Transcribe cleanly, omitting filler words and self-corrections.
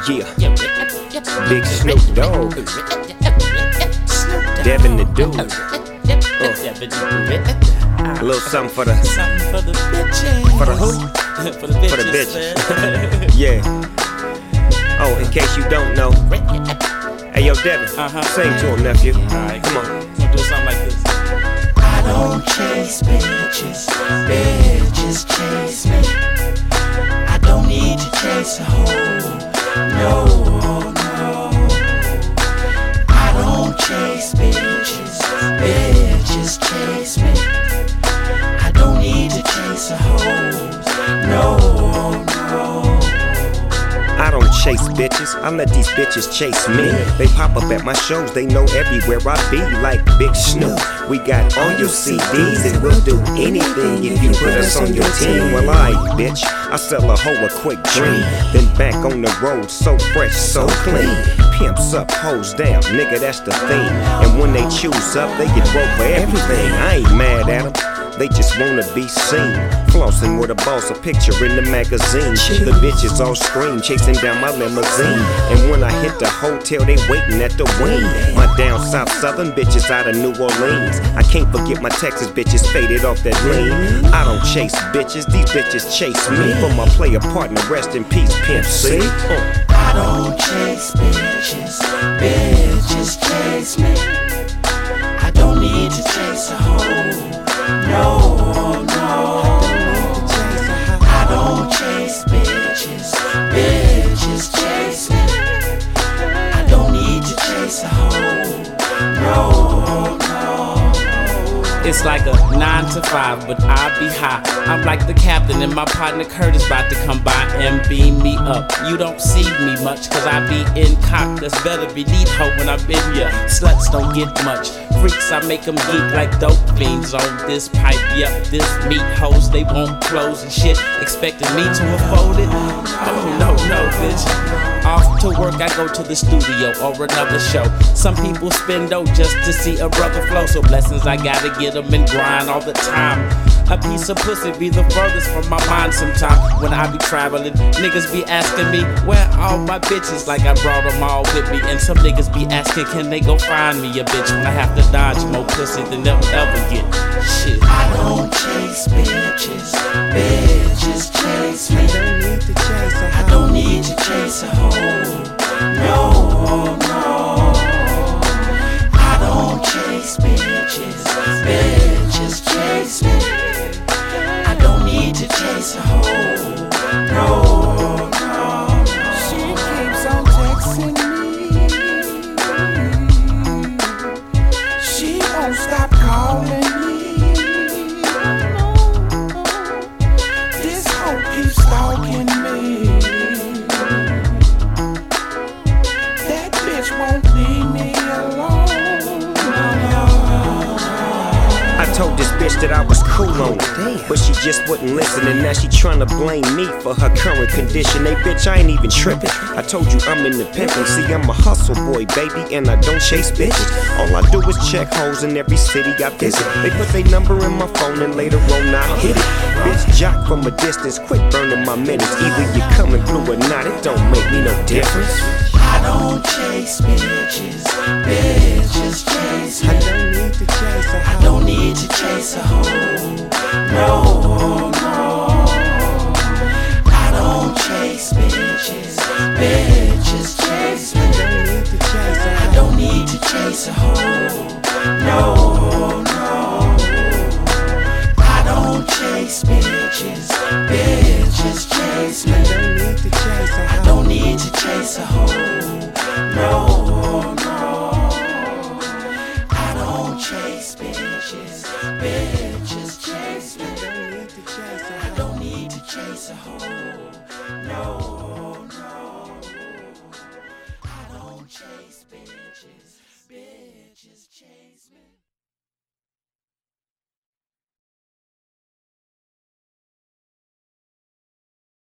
Yeah, Big Snoop Dogg, Devin the Dude. A little something for the bitches. For the who? For the bitches. Yeah. Oh, in case you don't know. Hey, yo, Devin, sing to him, nephew. Alright, come on. We'll do something like this. I don't chase bitches, bitches chase me. I don't need to chase a hoe, no, no. I don't chase bitches, bitches chase me. I don't need to chase a hoe, no, no. I don't chase bitches, I let these bitches chase me. They pop up at my shows, they know everywhere I be, like Big Snoop. We got all your CDs and we'll do anything if you put us on your team. Well, aight, bitch, I sell a hoe a quick dream, then back on the road, so fresh, so clean. Pimps up, hoes down, nigga, that's the theme. And when they choose up, they get broke for everything. I ain't mad at them, they just wanna be seen. Flossing with a boss, a picture in the magazine. The bitches all scream, chasing down my limousine. And when I hit the hotel, they waiting at the wing. My down south southern bitches out of New Orleans. I can't forget my Texas bitches faded off that lean. I don't chase bitches, these bitches chase me. For my player partner, rest in peace, Pimp C. I don't chase bitches, bitches chase me. I don't need to chase a hoe, no, no. I don't chase bitches, bitches chase me. I don't need to chase a hoe, no, no. It's like a 9 to 5, but I be high. I'm like the captain and my partner Curtis about to come by and beam me up. You don't see me much, cause I be in cock. That's better be neat hoe when I'm in ya. Sluts don't get much. Freaks, I make them geek like dope fiends on this pipe. Yep, this meat hoes, they won't close and shit. Expecting me to afford it? Oh no, no, bitch. Off to work, I go to the studio or another show. Some people spend dough just to see a brother flow. So blessings, I gotta get them and grind all the time. A piece of pussy be the furthest from my mind sometime. When I be traveling, niggas be asking me, where all my bitches? Like I brought them all with me. And some niggas be asking, can they go find me a bitch? When I have to dodge more pussy than they'll ever get. Shit. I don't chase bitches, bitches chase me. I don't need to chase a hoe, no, no. I don't chase bitches, bitches chase me. I don't need to chase a hoe, no, no. She keeps on texting me. She won't stop calling me. This hoe keeps stalking me. That bitch won't leave me alone. I told this bitch that I was cool on her, but she just wouldn't listen. And now she tryna blame me for her current condition. Hey bitch, I ain't even tripping. I told you I'm independent. See, I'm a hustle boy, baby, and I don't chase bitches. All I do is check hoes in every city I visit. They put their number in my phone and later on I hit it. Bitch, jock from a distance, quit burning my minutes. Either you're coming through or not, it don't make me no difference. I don't chase bitches, bitches chase me. I don't need to chase a hoe, no, no. I don't chase bitches, bitches chase me. I don't need to chase a hoe, no, no. I don't chase bitches, bitches chase me. I don't need to chase a hoe, no, no. I don't chase bitches, bitches chase me. I don't need to chase a hoe, no, no.